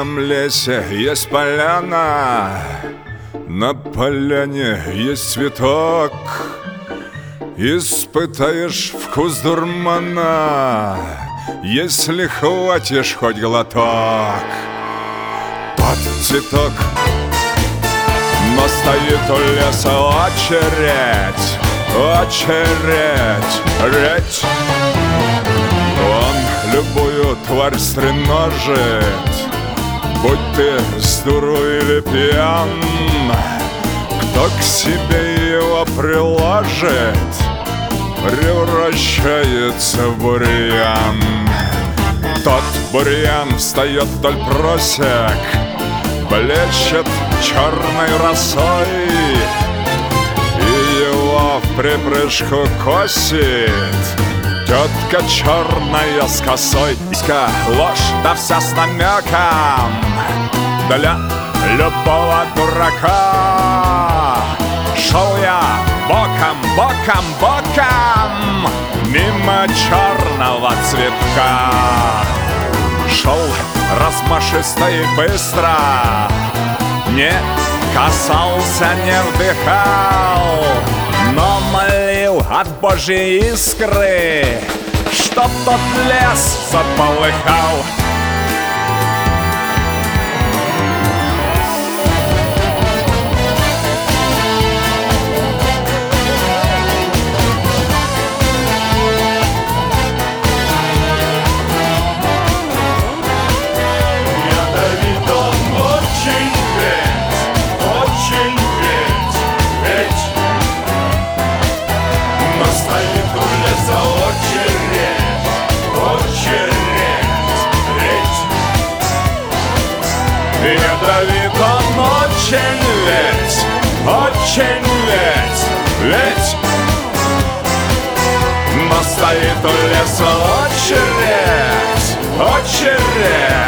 этом лесе есть поляна, на поляне есть цветок. Испытаешь вкус дурмана, если хватишь хоть глоток. Под цветок, но стоит у леса очередь, очередь, редь. Он любую тварь стреножит, будь ты с дуру или пьян. Кто к себе его приложит, превращается в бурьян. Тот бурьян встает вдоль просек, блещет черной росой, и его в припрыжку косит тетка черная с косой. Ложь, да вся с намеком для любого дурака. Шел я боком, боком, боком мимо черного цветка. Шел размашисто и быстро, не касался, не вдыхал, но молил от Божьей искры, чтоб тот лес заполыхал. Ядовит он очень ведь, очень ведь. Но стоит у леса очередь, очередь.